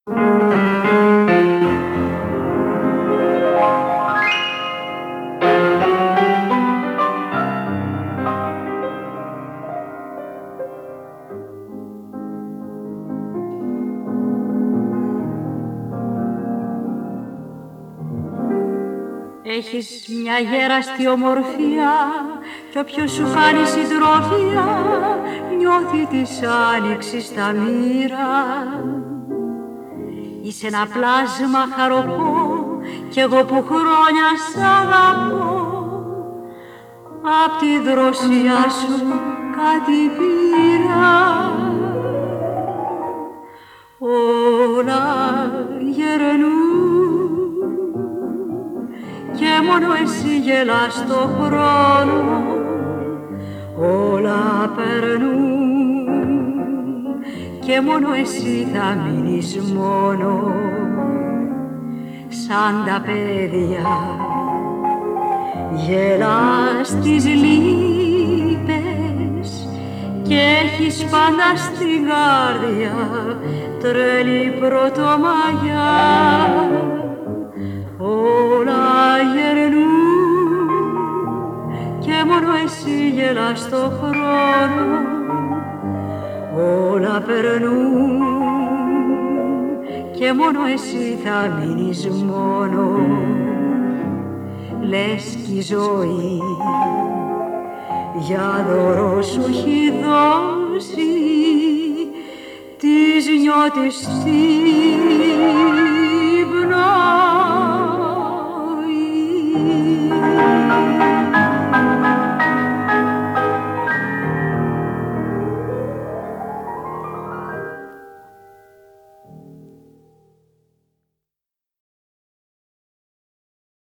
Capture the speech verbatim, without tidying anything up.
Έχεις μια γέραστη ομορφιά κι όποιος σου χάνει συντροφιά νιώθει της άνοιξης τα μοίρα. Είσαι ένα πλάσμα χαροπό κι εγώ που χρόνια σ' αγαπώ απ' τη δροσιά σου κάτι πήρα. Όλα γερνούν και μόνο εσύ γελάς το χρόνο, όλα περνούν και μόνο εσύ θα μείνεις μόνο σαν τα παιδιά. Γελάς τις λύπες και έχεις πάντα στην καρδιά τρελή πρωτομαγιά. Όλα γερνούν και μόνο εσύ γελάς το χρόνο, όλα περνούν και μόνο εσύ θα μείνεις μόνο. Λες κι η ζωή για δώρο σου έχει δώσει της νιώτης της